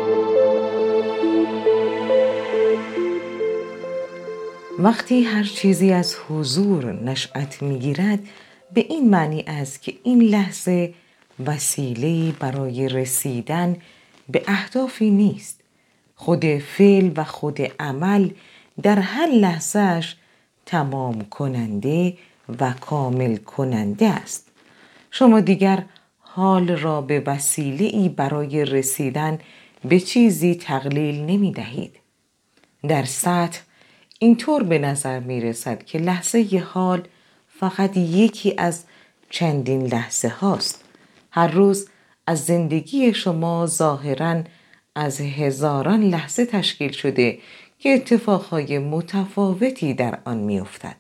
وقتی هر چیزی از حضور نشأت می‌گیرد، به این معنی است که این لحظه وسیله‌ای برای رسیدن به اهدافی نیست. خود فعل و خود عمل در هر لحظه‌اش تمام کننده و کامل کننده است. شما دیگر حال را به وسیله‌ای برای رسیدن به چیزی تقلیل نمی دهید. در سطح اینطور به نظر می رسد که لحظه حال فقط یکی از چندین لحظه هاست. هر روز از زندگی شما ظاهراً از هزاران لحظه تشکیل شده که اتفاقهای متفاوتی در آن می افتد.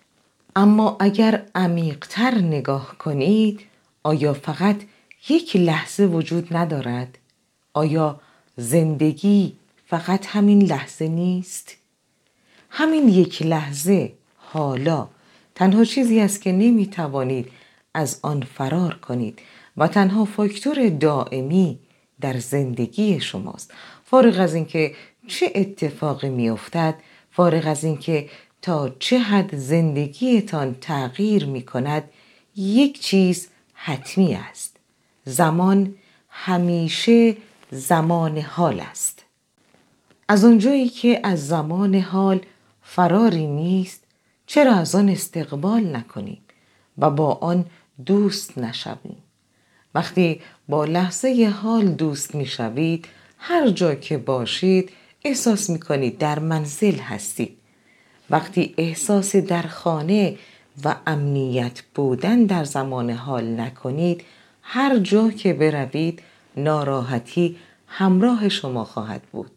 اما اگر عمیق‌تر نگاه کنید، آیا فقط یک لحظه وجود ندارد؟ آیا زندگی فقط همین لحظه نیست؟ همین یک لحظه، حالا، تنها چیزی است که نمی توانید از آن فرار کنید و تنها فاکتور دائمی در زندگی شماست. فارغ از اینکه چه اتفاقی می افتد، فارغ از اینکه تا چه حد زندگیتان تغییر می کند، یک چیز حتمی است: زمان همیشه زمان حال است. از آنجایی که از زمان حال فراری نیست، چرا از آن استقبال نکنیم و با آن دوست نشویم؟ وقتی با لحظه حال دوست میشوید، هر جا که باشید احساس میکنید در منزل هستید. وقتی احساس در خانه و امنیت بودن در زمان حال نکنید، هر جا که بروید ناراحتی همراه شما خواهد بود.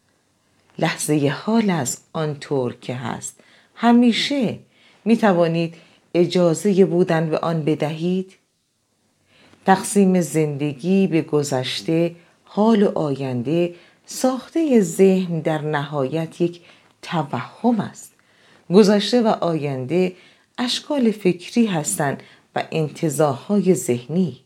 لحظه حال از آنطور که هست همیشه می توانید اجازه بودن به آن بدهید؟ تقسیم زندگی به گذشته، حال و آینده ساخته ذهن در نهایت یک توهم است. گذشته و آینده اشکال فکری هستند و انتزاعهای ذهنی.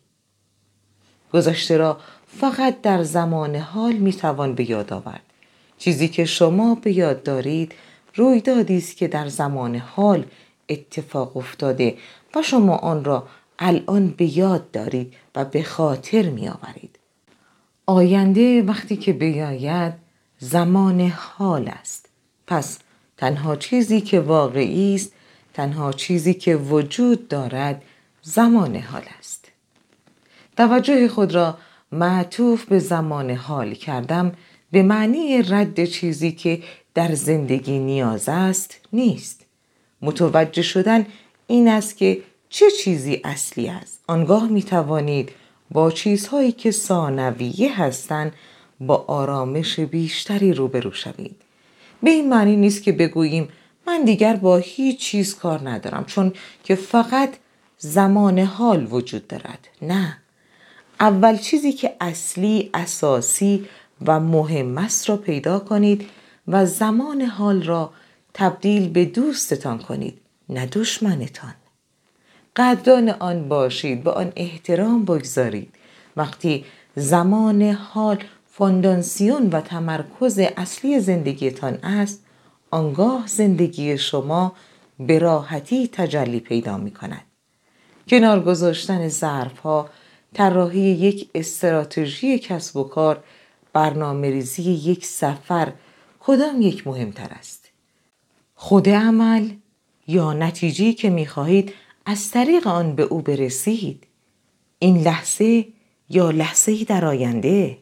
گذشته را فقط در زمان حال می توان به یاد آورد. چیزی که شما به یاد دارید رویدادی است که در زمان حال اتفاق افتاده و شما آن را الان به یاد دارید و به خاطر می آورید. آینده وقتی که بیاید زمان حال است. پس تنها چیزی که واقعی است، تنها چیزی که وجود دارد، زمان حال است. توجه خود را معطوف به زمان حال کردم به معنی رد چیزی که در زندگی نیاز است نیست. متوجه شدن این است که چه چیزی اصلی است. آنگاه می توانید با چیزهایی که ثانویه هستند با آرامش بیشتری روبرو شوید. به این معنی نیست که بگوییم من دیگر با هیچ چیز کار ندارم چون که فقط زمان حال وجود دارد. نه. اول چیزی که اصلی، اساسی و مهم است را پیدا کنید و زمان حال را تبدیل به دوستتان کنید، نه دشمنتان. قدردان آن باشید، به آن احترام بگذارید. وقتی زمان حال فونداسیون و تمرکز اصلی زندگیتان است، آنگاه زندگی شما به راحتی تجلی پیدا می کند. کنار گذاشتن ظرف‌ها، طراحی یک استراتژی کسب و کار، برنامه‌ریزی یک سفر، کدام یک مهمتر است؟ خود عمل یا نتیجه‌ای که می‌خواهید از طریق آن به او برسید؟ این لحظه یا لحظه‌ای در آینده؟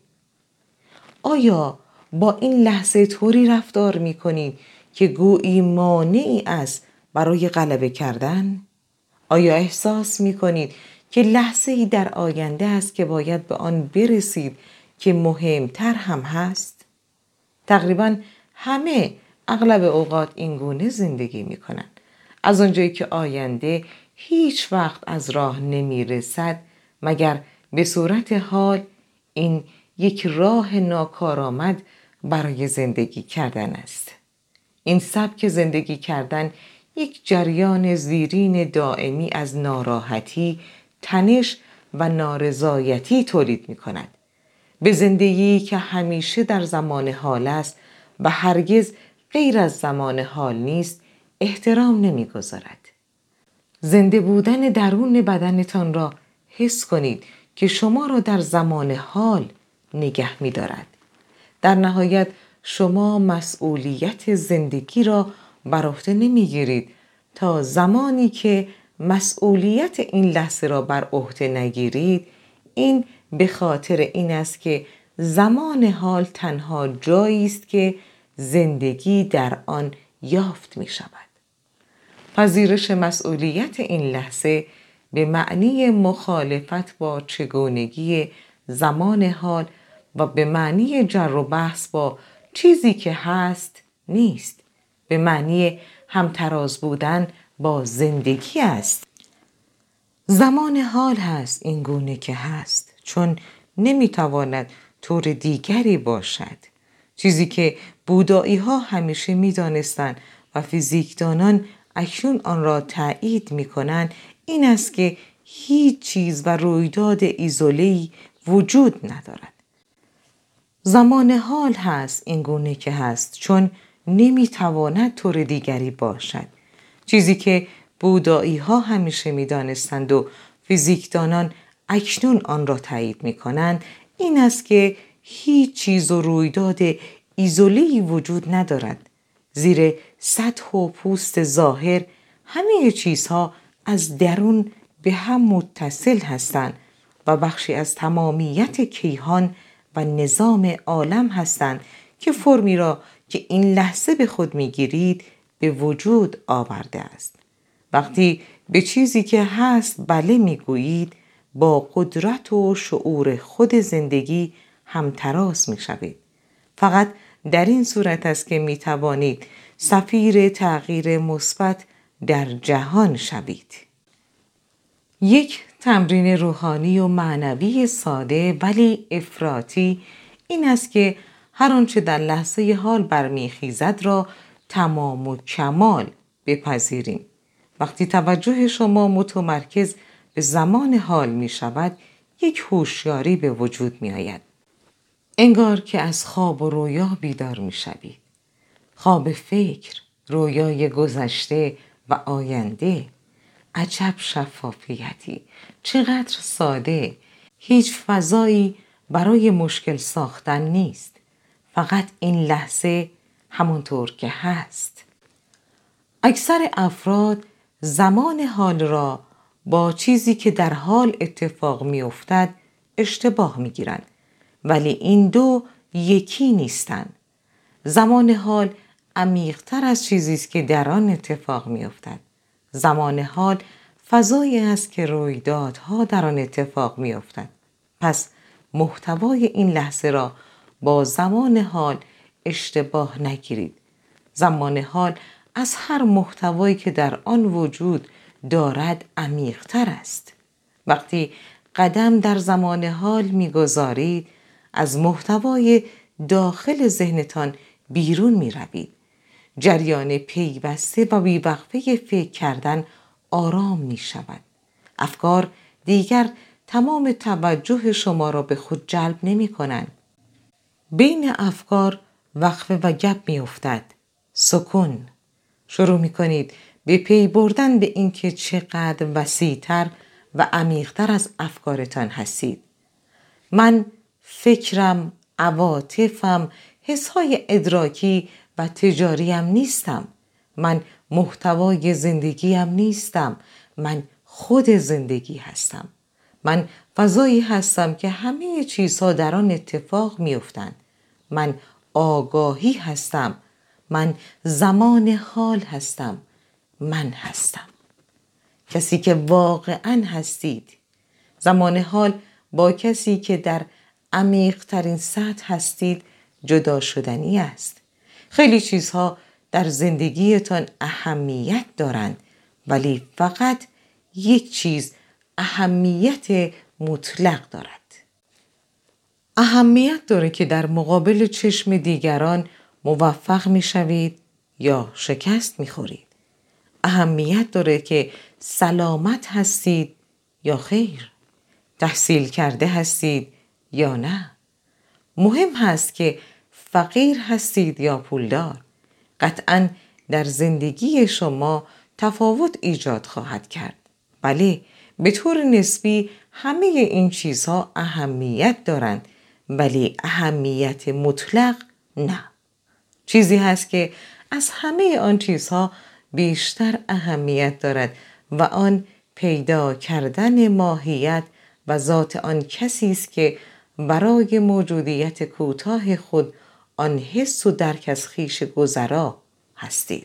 آیا با این لحظه طوری رفتار می‌کنید که گویی مانعی است برای غلبه کردن؟ آیا احساس می‌کنید که لحظه‌ای در آینده است که باید به آن برسید که مهمتر هم هست؟ تقریباً همه اغلب اوقات این گونه زندگی می‌کنند. از آنجایی که آینده هیچ وقت از راه نمی‌رسد مگر به صورت حال، این یک راه ناکارآمد برای زندگی کردن است. این سبک زندگی کردن یک جریان زیرین دائمی از ناراحتی، تنش و نارضایتی تولید می کند. به زندگی که همیشه در زمان حال است و هرگز غیر از زمان حال نیست احترام نمی‌گذارد. زنده بودن درون بدنتان را حس کنید که شما را در زمان حال نگه می‌دارد. در نهایت شما مسئولیت زندگی را بر عهده نمی‌گیرید تا زمانی که مسئولیت این لحظه را بر عهده نگیرید. این به خاطر این است که زمان حال تنها جایی است که زندگی در آن یافت می شود. پذیرش مسئولیت این لحظه به معنی مخالفت با چگونگی زمان حال و به معنی جر و بحث با چیزی که هست نیست. به معنی همتراز بودن با زندگی است. زمان حال هست این گونه که هست، چون نمیتواند طور دیگری باشد. چیزی که بودایی ها همیشه میدانستند و فیزیکدانان اکنون آن را تایید میکنند این است که هیچ چیز و رویداد ایزوله‌ای وجود ندارد. زمان حال هست این گونه که هست چون نمیتواند طور دیگری باشد. چیزی که بودایی ها همیشه میدانستند و فیزیکدانان اکنون آن را تایید میکنند این است که هیچ چیز و رویداد ایزوله‌ای وجود ندارد. زیر سطح و پوست ظاهر همه چیزها از درون به هم متصل هستند و بخشی از تمامیت کیهان و نظام عالم هستند که فرمی را که این لحظه به خود میگیرید به وجود آورده است. وقتی به چیزی که هست بله میگویید با قدرت و شعور خود زندگی همتراز میشوید. فقط در این صورت است که میتوانید سفیر تغییر مثبت در جهان شوید. یک تمرین روحانی و معنوی ساده ولی افراطی این است که هر آنچه در لحظه حال برمیخیزد را تمام و کمال بپذیریم. وقتی توجه شما متمرکز به زمان حال می شود، یک هوشیاری به وجود می آید. انگار که از خواب و رویا بیدار می شوید. خواب فکر، رویای گذشته و آینده. عجب شفافیتی، چقدر ساده. هیچ فضایی برای مشکل ساختن نیست. فقط این لحظه همونطور که هست. اکثر افراد زمان حال را با چیزی که در حال اتفاق می افتد اشتباه می گیرند. ولی این دو یکی نیستند. زمان حال عمیق‌تر از چیزی است که در آن اتفاق می افتد. زمان حال فضایی است که رویدادها در آن اتفاق می افتد. پس محتوای این لحظه را با زمان حال اشتباه نگیرید. زمان حال از هر محتوایی که در آن وجود دارد عمیق‌تر است. وقتی قدم در زمان حال می‌گذارید از محتوای داخل ذهنتان بیرون می‌روید. جریان پیوسته و بی‌وقفه فکر کردن آرام می‌شود. افکار دیگر تمام توجه شما را به خود جلب نمی‌کنند. بین افکار وقفه و گپ می‌افتد. سکون. شروع می‌کنید به پی بردن به اینکه چقدر وسیع‌تر و عمیق‌تر از افکارتان هستید. من فکرم، عواطفم، حس‌های ادراکی و تجاریم نیستم. من محتوای زندگیم نیستم. من خود زندگی هستم. من فضایی هستم که همه چیزها در آن اتفاق می‌افتند. من آگاهی هستم. من زمان حال هستم. من هستم. کسی که واقعاً هستید. زمان حال با کسی که در عمیق‌ترین سطح هستید جدا شدنی است. خیلی چیزها در زندگیتان اهمیت دارند ولی فقط یک چیز اهمیت مطلق دارد. اهمیت داره که در مقابل چشم دیگران موفق میشوید یا شکست میخورید. اهمیت داره که سلامت هستید یا خیر. تحصیل کرده هستید یا نه. مهم هست که فقیر هستید یا پولدار. قطعاً در زندگی شما تفاوت ایجاد خواهد کرد. بله، به طور نسبی همه این چیزها اهمیت دارند، ولی اهمیت مطلق نه. چیزی هست که از همه آن چیزها بیشتر اهمیت دارد و آن پیدا کردن ماهیت و ذات آن کسی است که برای موجودیت کوتاه خود آن حس و درک از خویش گذرا هستید.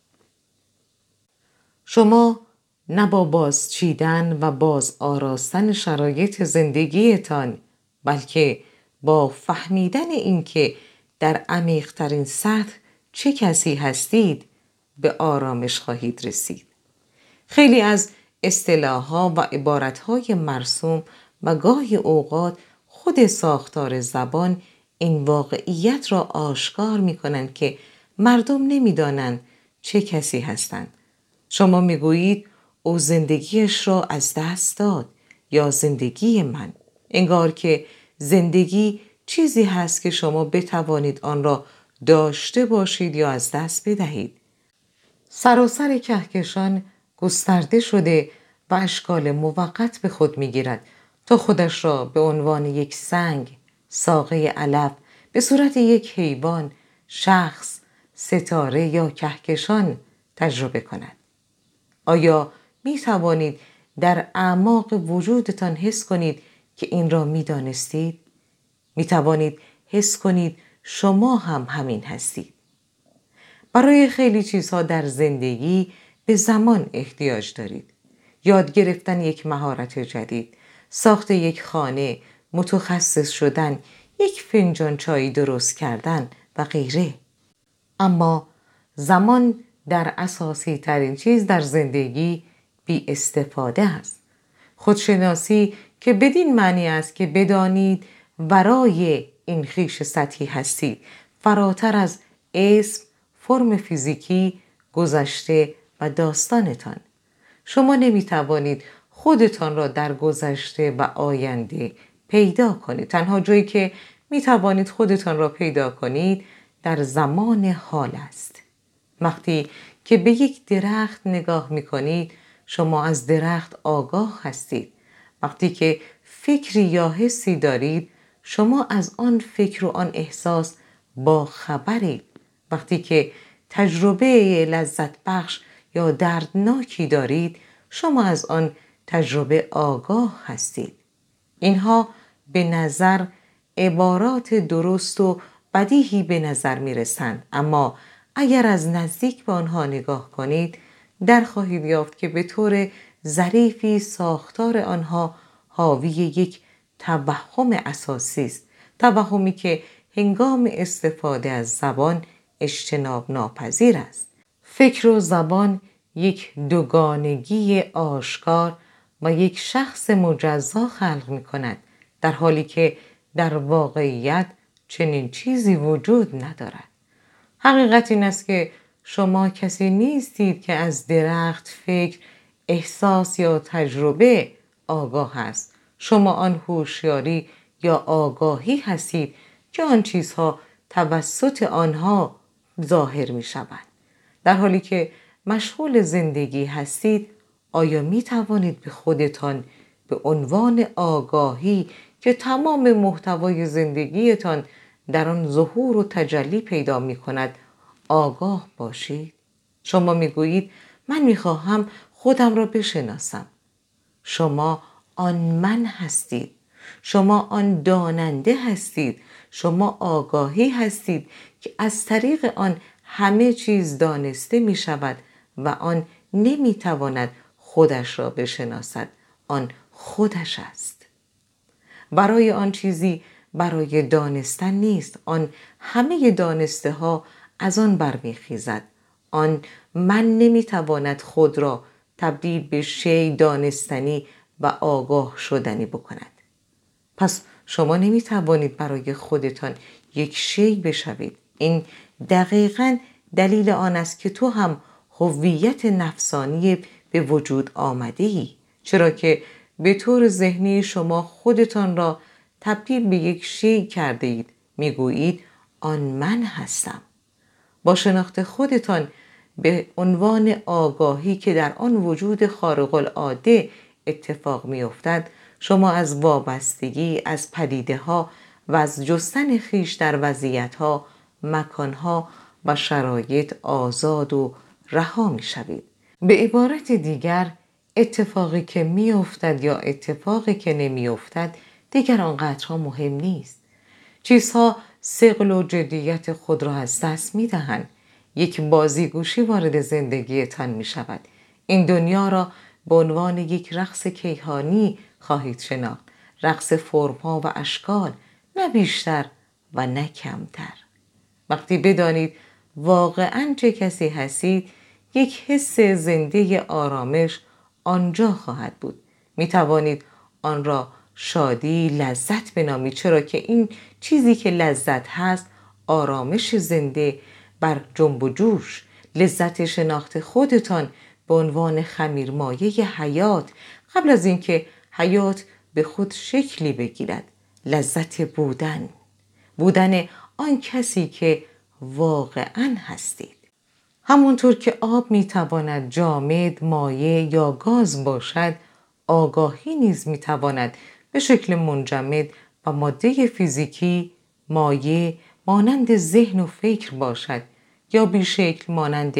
شما نه با بازچیدن و باز آراستن شرایط زندگیتان، بلکه با فهمیدن اینکه در عمیق‌ترین سطح چه کسی هستید به آرامش خواهید رسید. خیلی از اصطلاح‌ها و عبارت‌های مرسوم و گاهی اوقات خود ساختار زبان این واقعیت را آشکار می‌کنند که مردم نمی‌دانند چه کسی هستند. شما می‌گویید او زندگیش را از دست داد یا زندگی من، انگار که زندگی چیزی هست که شما بتوانید آن را داشته باشید یا از دست بدهید. سراسر کهکشان گسترده شده و اشکال موقت به خود می‌گیرد تا خودش را به عنوان یک سنگ، ساقه علف، به صورت یک حیوان، شخص، ستاره یا کهکشان تجربه کند. آیا می توانید در اعماق وجودتان حس کنید که این را می دانستید؟ می توانید حس کنید شما هم همین هستید. برای خیلی چیزها در زندگی به زمان احتیاج دارید. یاد گرفتن یک مهارت جدید، ساخت یک خانه، متخصص شدن، یک فنجان چای درست کردن و غیره. اما زمان در اساسی ترین چیز در زندگی بی استفاده است. خودشناسی که بدین معنی است که بدانید ورای این خویش سطحی هستید، فراتر از اسم، فرم فیزیکی، گذشته و داستانتان. شما نمیتوانید خودتان را در گذشته و آینده پیدا کنید. تنها جایی که میتوانید خودتان را پیدا کنید در زمان حال است. وقتی که به یک درخت نگاه میکنید، شما از درخت آگاه هستید. وقتی که فکری یا حسی دارید، شما از آن فکر و آن احساس با خبرید. وقتی که تجربه لذت بخش یا دردناکی دارید، شما از آن تجربه آگاه هستید. اینها به نظر عبارات درست و بدیهی به نظر می رسند، اما اگر از نزدیک به آنها نگاه کنید، در خواهید یافت که به طور ظریفی ساختار آنها حاوی یک توهم اساسی است. توهمی که هنگام استفاده از زبان اجتناب ناپذیر است. فکر و زبان یک دوگانگی آشکار و یک شخص مجزا خلق می کند، در حالی که در واقعیت چنین چیزی وجود ندارد. حقیقت این است که شما کسی نیستید که از درخت، فکر، احساس یا تجربه آگاه است. شما آن هوشیاری یا آگاهی هستید که آن چیزها توسط آنها ظاهر می شوند. در حالی که مشغول زندگی هستید، آیا می توانید به خودتان به عنوان آگاهی که تمام محتوای زندگیتان در آن ظهور و تجلی پیدا می کند آگاه باشید؟ شما می گویید من می خواهم خودم را بشناسم. شما آن من هستید. شما آن داننده هستید. شما آگاهی هستید که از طریق آن همه چیز دانسته می شود و آن نمی تواند خودش را بشناسد. آن خودش است. برای آن چیزی برای دانستن نیست. آن همه دانسته ها از آن برمیخیزد. آن من نمیتواند خود را تبدیل به شی دانستنی و آگاه شدنی بکند. پس شما نمیتوانید برای خودتان یک شی بشوید. این دقیقاً دلیل آن است که تو هم هویت نفسانی به وجود آمده ای، چرا که به طور ذهنی شما خودتان را تبدیل به یک شی کرده اید. میگویید آن من هستم. با شناخت خودتان به عنوان آگاهی که در آن وجود خارق العاده اتفاق میافتد، شما از وابستگی از پدیده ها و از جستن خویش در وضعیت ها، مکان ها و شرایط آزاد و رها می شوید. به عبارت دیگر، اتفاقی که می افتد یا اتفاقی که نمی افتد دیگر آنقدرها مهم نیست. چیزها ثقل و جدیت خود را از دست می دهند. یک بازیگوشی وارد زندگیتان می شود. این دنیا را به عنوان یک رقص کیهانی خواهید شناخت. رقص فرم‌ها و اشکال، نه بیشتر و نه کمتر. وقتی بدانید واقعاً چه کسی هستید، یک حس زنده آرامش آنجا خواهد بود. می توانید آن را شادی، لذت بنامید، چرا که این چیزی که لذت هست آرامش زنده بر جنب و جوش، لذت شناخت خودتان به عنوان خمیرمایه حیات قبل از اینکه حیات به خود شکلی بگیرد، لذت بودن آن کسی که واقعاً هستید. همونطور که آب میتواند جامد، مایع یا گاز باشد، آگاهی نیز میتواند به شکل منجمد و ماده فیزیکی، مایع مانند ذهن و فکر باشد یا بیشکل مانند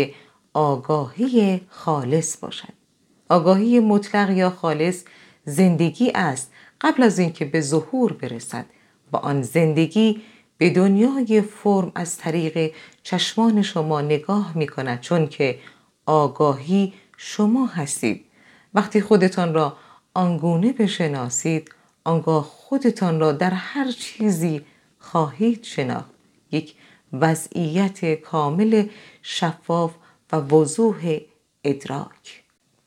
آگاهی خالص باشد. آگاهی مطلق یا خالص زندگی است قبل از اینکه به ظهور برسد و آن زندگی به دنیای فرم از طریق چشمان شما نگاه می کند، چون که آگاهی شما هستید. وقتی خودتان را آنگونه بشناسید، آنگاه خودتان را در هر چیزی خواهید شناخت. یک وضعیت کامل شفاف و وضوح ادراک.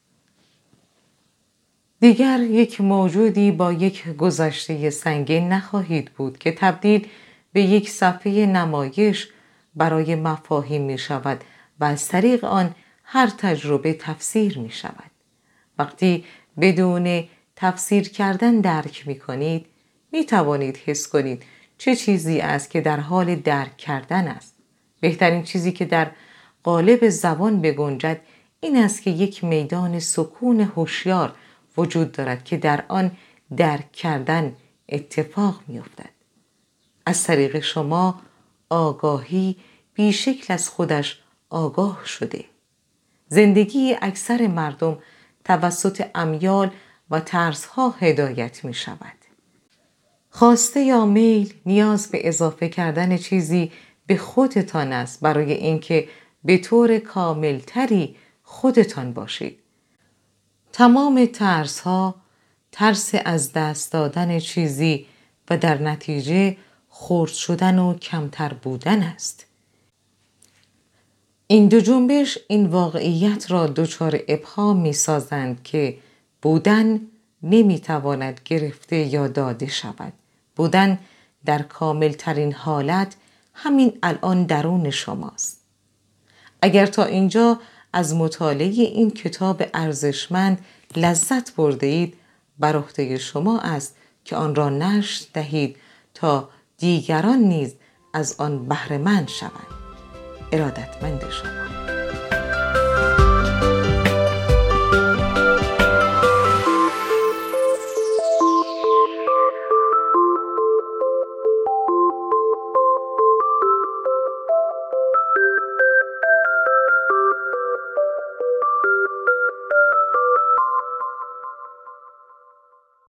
دیگر یک موجودی با یک گذشته سنگین نخواهید بود که تبدیل به یک صفحه نمایش برای مفاهیم می شود و از طریق آن هر تجربه تفسیر می شود. وقتی بدون تفسیر کردن درک می کنید، می توانید حس کنید چه چیزی است که در حال درک کردن است. بهترین چیزی که در قالب زبان بگنجد این است که یک میدان سکون هوشیار وجود دارد که در آن درک کردن اتفاق می افتد. از طریق شما آگاهی بیشکل از خودش آگاه شده. زندگی اکثر مردم توسط امیال و ترس‌ها هدایت می شود. خواسته یا میل نیاز به اضافه کردن چیزی به خودتان است برای اینکه به طور کاملتری خودتان باشید. تمام ترس‌ها ترس از دست دادن چیزی و در نتیجه خرد شدن و کمتر بودن است. این دو جنبش این واقعیت را دچار ابهام می سازند که بودن نمی تواند گرفته یا داده شود. بودن در کامل ترین حالت همین الان درون شماست. اگر تا اینجا از مطالعه این کتاب ارزشمند لذت برده اید، بر عهده شما است که آن را نشر دهید تا دیگران نیز از آن بهره مند شوند. ارادتمند شما.